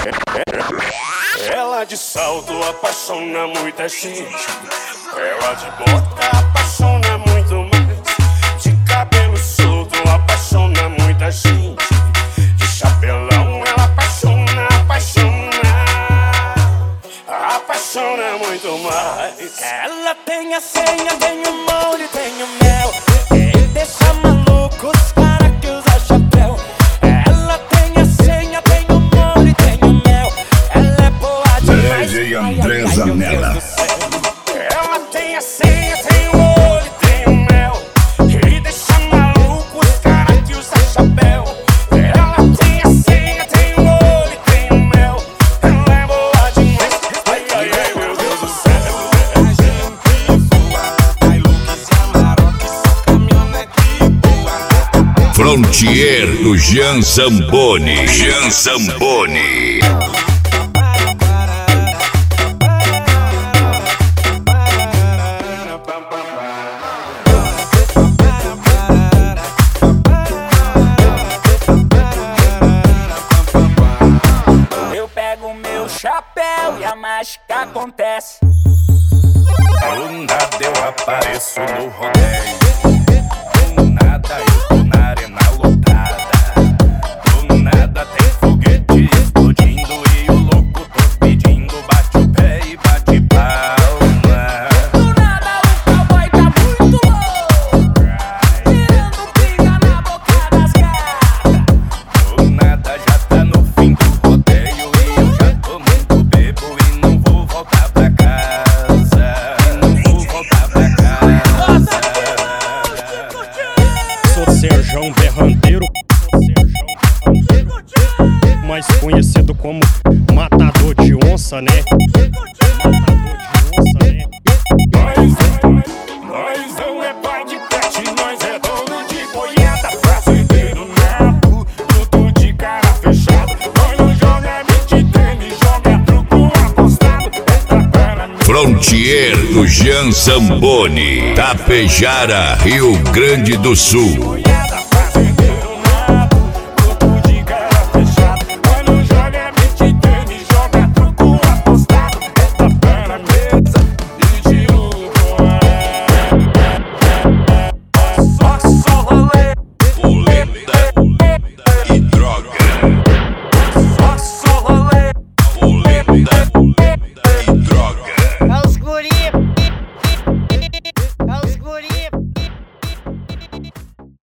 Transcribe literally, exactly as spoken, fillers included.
Ela de salto apaixona muita gente. Ela de bota apaixona muito mais. De cabelo solto apaixona muita gente. De chapelão ela apaixona, apaixona. Apaixona muito mais. Ela tem a senha, tem o molde, tem o mel. Ele deixa maluco os cara que usa chapéu. Ela tem a senha, tem o molde, tem o mel. Ela é boa demais. D J André Zanella. Ela tem a senha, tem o molde, tem o mel. Ele deixa maluco os cara que usa chapéu. Ela tem a senha, tem o molde, tem o mel. Ela é boa demais. Ai, ai, ai, meu Deus do céu. Frontier do Jean Zamboni. Jean Zamboni. Eu pego meu chapéu e a mágica acontece. Do nada eu apareço no rodeio. Do nada eu tô na arena lotada. Do nada tem foguete explodindo e o louco tô pedindo. Bate o pé e bate palma. Do nada o cowboy tá muito louco, tirando pinga na boca das gatas. Do nada já tá no fim do rodeio e eu já tô muito bebo e não vou voltar pra casa. Não vou voltar pra casa. Sou Serjão Berranteiro, mais conhecido como Matador de Onça, né? Matador de Onça, né? Nós, nós não é pai de pet, nós é dono de boiada. Fazendeiro nato, tudo de cara fechada. Nós não joga beat tênis, joga truco apostado. Essa para mim. Frontier do Jean Zamboni. Tapejara, Rio Grande do Sul. Boiada.